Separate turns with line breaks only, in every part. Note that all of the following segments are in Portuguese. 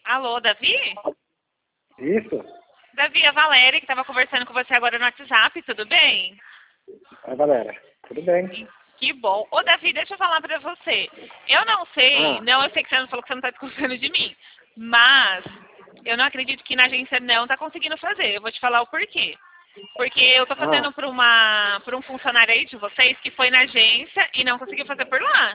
Alô, Davi?
Isso.
Davi, a Valéria, que estava conversando com você agora no WhatsApp, tudo bem?
Oi, galera. Tudo bem?
Que bom. Ô, Davi, deixa eu falar pra você. Eu não sei, eu sei que você não falou que você não tá desconfiando de mim, mas eu não acredito que na agência não tá conseguindo fazer. Eu vou te falar o porquê. Porque eu tô fazendo por um funcionário aí de vocês que foi na agência e não conseguiu fazer por lá.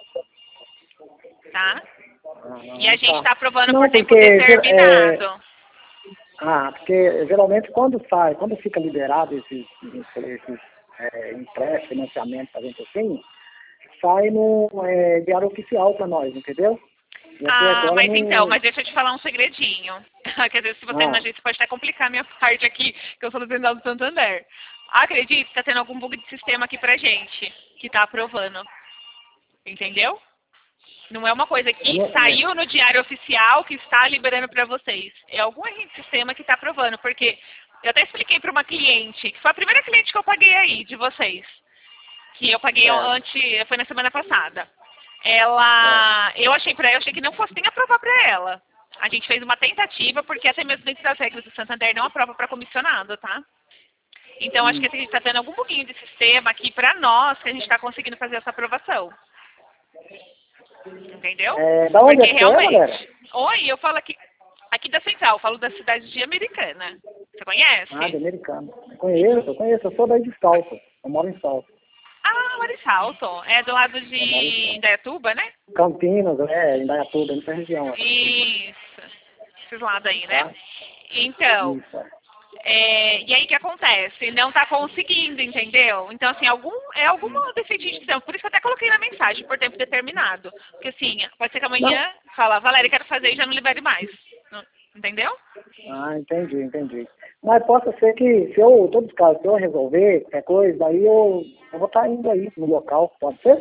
Tá? E a gente tá aprovando
Não,
por tempo
porque,
determinado.
porque geralmente quando fica liberado esses empréstimos, financiamento, pra gente assim, sai no diário oficial para nós, entendeu?
Mas então, mas deixa eu te falar um segredinho. Quer dizer, se você não agência, pode até complicar a minha parte aqui, que eu sou do Santander. Acredito que tá tendo algum bug de sistema aqui pra gente, que tá aprovando. Entendeu? Não é uma coisa que saiu no diário oficial que está liberando para vocês. É algum erro de sistema que está aprovando, porque eu até expliquei para uma cliente, que foi a primeira cliente que eu paguei aí, de vocês, que eu paguei foi na semana passada. Eu achei que não fosse nem aprovar para ela. A gente fez uma tentativa, porque até mesmo dentro das regras do Santander não aprova para comissionado, tá? Então, acho que a gente está tendo algum pouquinho de sistema aqui para nós, que a gente está conseguindo fazer essa aprovação. Entendeu?
Da onde
porque
realmente... galera?
Oi, eu falo aqui da Central, eu falo da cidade de Americana. Você conhece?
De Americana. Conheço. Eu sou daí de Salto. Eu moro em Salto.
Moro em Salto. É do lado de Indaiatuba, né?
Campinas, Indaiatuba, nessa região.
Isso. Esses lados aí, né? Então...
Isso.
E aí o que acontece? Não tá conseguindo, entendeu? Então, assim, alguma defeitinho de sistema. Por isso que eu até coloquei na mensagem, por tempo determinado. Porque, assim, pode ser que amanhã fala, Valéria, quero fazer e já não libere mais. Entendeu?
Entendi. Mas possa ser que, se eu resolver qualquer coisa, daí eu vou estar indo aí no local, pode ser?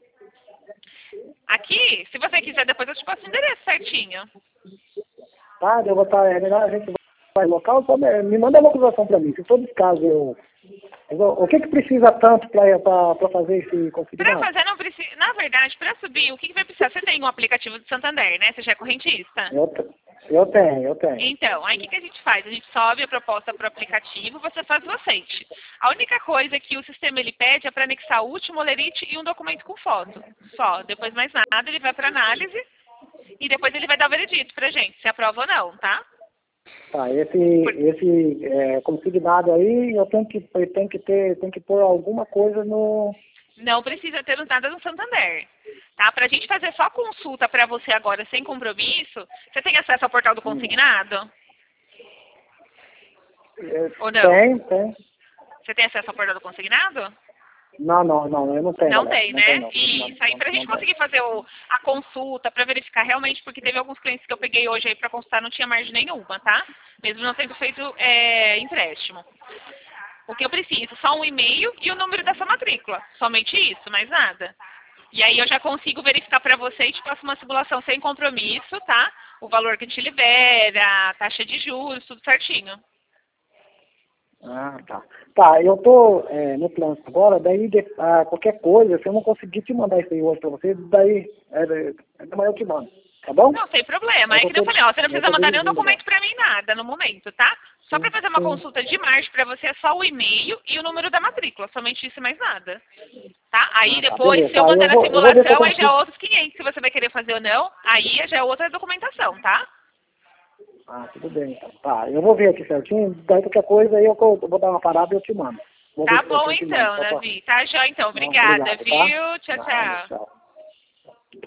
Aqui, se você quiser, depois eu te passo o endereço certinho.
Tá, eu vou estar, melhor a gente vai no local, só me manda a localização para mim. Se todo caso o que precisa tanto para fazer esse consignado?
Para fazer não precisa, na verdade, para subir, o que vai precisar? Você tem um aplicativo do Santander, né? Você já é correntista?
Eu tenho.
Então, aí o que a gente faz? A gente sobe a proposta para o aplicativo, você faz o aceite. A única coisa que o sistema ele pede é para anexar o último olerite e um documento com foto. Só. Depois mais nada, ele vai para análise e depois ele vai dar o veredito pra gente, se aprova ou não, tá?
Tá, esse consignado aí, eu tenho que pôr alguma coisa no...
Não precisa ter nada no Santander, tá? Pra gente fazer só consulta pra você agora, sem compromisso, você tem acesso ao portal do consignado? Ou não?
Tem.
Você tem acesso ao portal do consignado?
Não, eu não tenho.
Não tem, né? Isso aí, pra gente conseguir fazer a consulta, pra verificar realmente, porque teve alguns clientes que eu peguei hoje aí pra consultar, não tinha margem nenhuma, tá? Mesmo não tendo feito empréstimo. O que eu preciso? Só um e-mail e o número dessa matrícula. Somente isso, mais nada. E aí eu já consigo verificar pra você e te passo uma simulação sem compromisso, tá? O valor que a gente libera, a taxa de juros, tudo certinho.
Tá. Tá, eu tô no plano agora, daí qualquer coisa, se eu não conseguir te mandar isso aí hoje pra você, daí amanhã eu te mando, tá bom?
Não, sem problema. É que eu falei, você não precisa mandar nenhum documento pra mim, nada, no momento, tá? Só pra fazer uma consulta de margem pra você é só o e-mail e o número da matrícula, somente isso e mais nada. Tá? Aí depois, se eu mandar na simulação, aí já é outros 500, se você vai querer fazer ou não, aí já é outra documentação, tá?
Tudo bem, então. Tá, eu vou ver aqui certinho, daí qualquer coisa aí eu vou dar uma parada e eu te mando.
Tá bom então, Davi. Tá, joia então. Obrigada,
obrigado,
viu?
Tá?
Tchau, tchau.
Tchau.